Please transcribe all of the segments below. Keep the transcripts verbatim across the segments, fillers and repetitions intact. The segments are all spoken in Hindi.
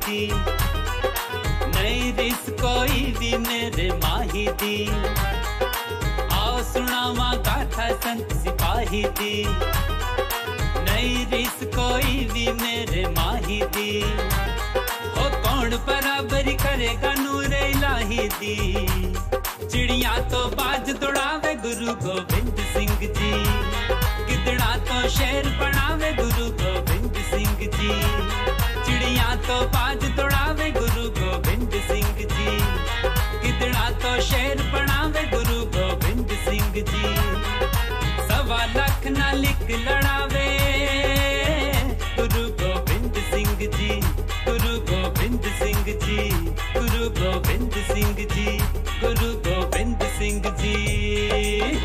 दी, नहीं रिस कोई भी मेरे माही दी। आओ सुनावा गाथा संत सिपाही दी, नहीं रिस कोई भी मेरे माही दी। हो कौन बराबरी करेगा नूरे इलाही दी, चिड़िया तो बाज दौड़ावे गुरु गोविंद सिंह जी, गिदड़ा तो शेर बनावे गुरु गोविंद सिंह जी। चिड़िया तो बाज दौड़ावे गुरु गोविंद सिंह जी, गिदड़ा तो शेर बनावे गुरु गोविंद सिंह जी। सवा लाख ना लिख लड़ावे गुरु गोविंद सिंह जी, गुरु गोविंद सिंह जी, गुरु गोविंद सिंह जी, गुरु गोविंद सिंह जी।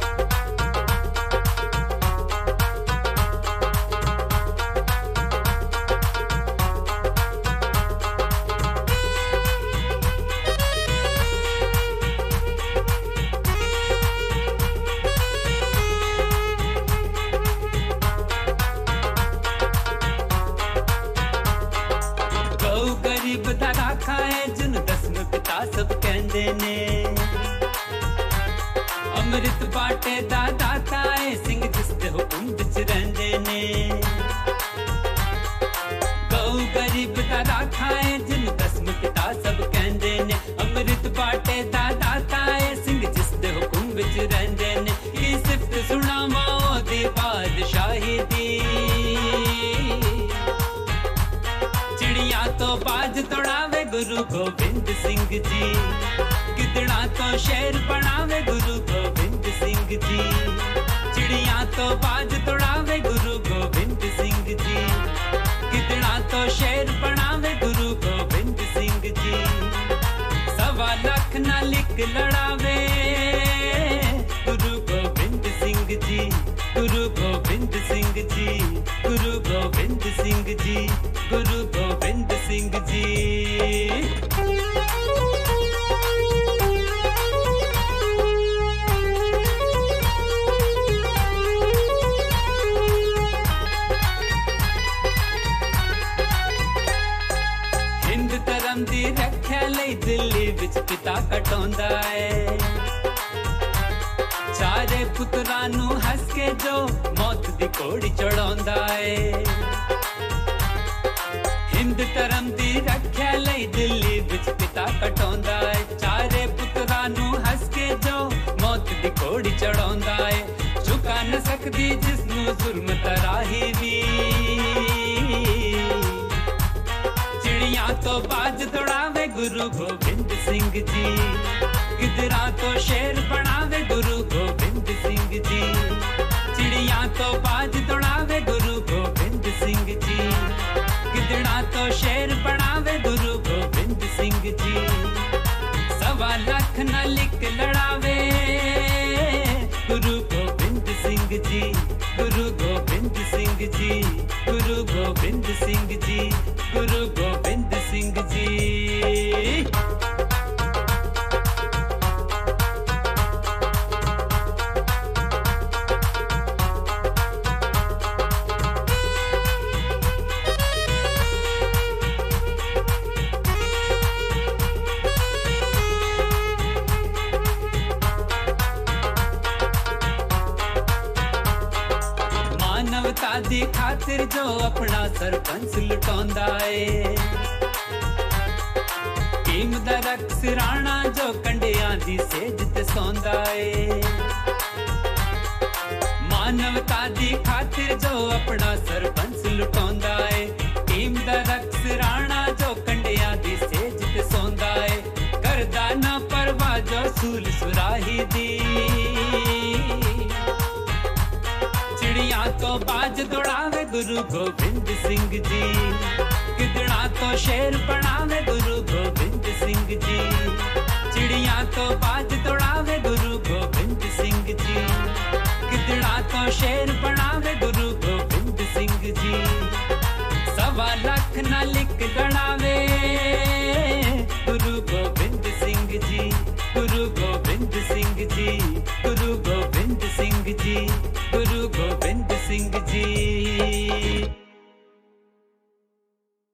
गरीब दा राखा है जिन दसम पिता सब कहंदे ने, अमृत बाटे दा दाता है सिंह जिसदे हुकुम विच रहिंदे ने। गौ गरीब दा राखा है जिन दसम पिता सब कहंदे ने, अमृत बाटे दा दाता है सिंह जिसदे हुकुम विच रहिंदे ने। ये सिफत सुनावा ओदी बादशाही दी, चिड़िया तो बाज दौड़ावे गुरु गोविंद सिंह जी, गिदड़ा तो शेर बनावे गुरु गोविंद सिंह जी। चिड़िया तो बाज दौड़ावे गुरु गोविंद सिंह जी, गिदड़ा तो शेर बनावे गुरु गोविंद सिंह जी। सवा लाख ना लिख लड़ावे गुरु गोविंद सिंह जी, गुरु गोविंद सिंह जी, गुरु गोविंद सिंह जी, गुरु गोविंद सिंह जी। हिंद धर्म दी रख्या लई दिल्ली विच पिता कटौंदा है, चारे पुत्रां नू हस के जो मौत दी घोड़ी चढ़ाउंदा है। हिंद धर्म दी रख्या लई दिल्ली विच पिता कटौंदा है, चारे पुत्रां नू हस के जो मौत दी घोड़ी चढ़ाउंदा है। झुका न सकदी जिसनू जुर्म तराही वी, चिड़िया तो बाज दौड़ावे गुरु गोविंद सिंह जी, गिदड़ा तो शेर बनावे गुरु गोविंद सिंह जी। चिड़िया तो बाज दौड़ावे गुरु गोविंद सिंह जी, गिदड़ा तो शेर बनावे गुरु गोविंद सिंह जी। सवा लाख ना लिख लड़ावे गुरु गोविंद सिंह जी, गुरु गोविंद सिंह जी, गुरु गोविंद सिंह जी, गुरु गोविंद सिंह जी। मानवता दी खातिर जो अपना सरपंच लुटाउंदा है, टीम दा रख सिराणा जो कंडियां दी सेज ते सौंदा है। मानवता दी खातिर जो अपना सरपंच लुटाउंदा है, टीम दा रख सिराणा जो कंडियां दी सेज ते सौंदा है। करदा ना परवाह जो सूल सुराही दी, चिड़िया तो बाज दौड़ावे गुरु गोविंद सिंह जी, गिदड़ा तो शेर बनावे गुरु गोविंद सिंह जी। चिड़िया तो बाज दौड़ावे गुरु गोविंद सिंह जी, गिदड़ा तो शेर बनावे गुरु गोविंद सिंह जी। सवा लाख ना लिख लड़ावे गुरु गोविंद सिंह जी, गुरु गोविंद सिंह जी, गुरु गोविंद सिंह जी।